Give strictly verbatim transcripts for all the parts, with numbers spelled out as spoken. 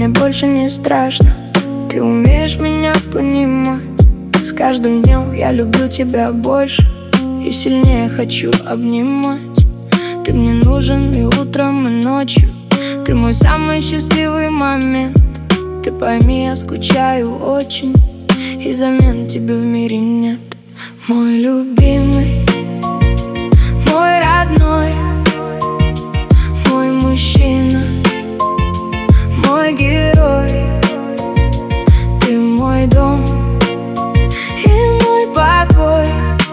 больше не страшно. Ты умеешь меня понимать. С каждым днем я люблю тебя больше и сильнее хочу обнимать. Ты мне нужен и утром, и ночью. Ты мой самый счастливый момент. Ты пойми, я скучаю очень, и замен тебе в мире нет. Мой любимый, мой родной, мой мужчина, мой герой. Ты мой дом и мой покой.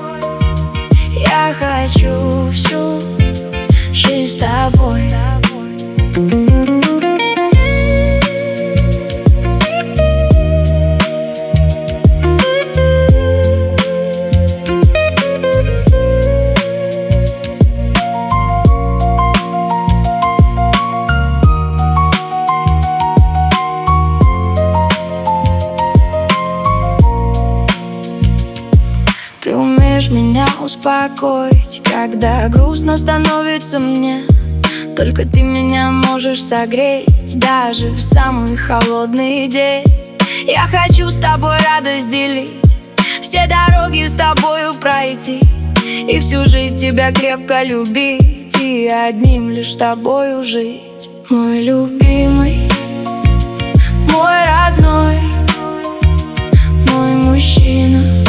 Я хочу всю жизнь с тобой. Ты умеешь меня успокоить, когда грустно становится мне. Только ты меня можешь согреть, даже в самый холодный день. Я хочу с тобой радость делить, все дороги с тобою пройти, и всю жизнь тебя крепко любить, и одним лишь тобою жить. Мой любимый, мой родной, мой мужчина,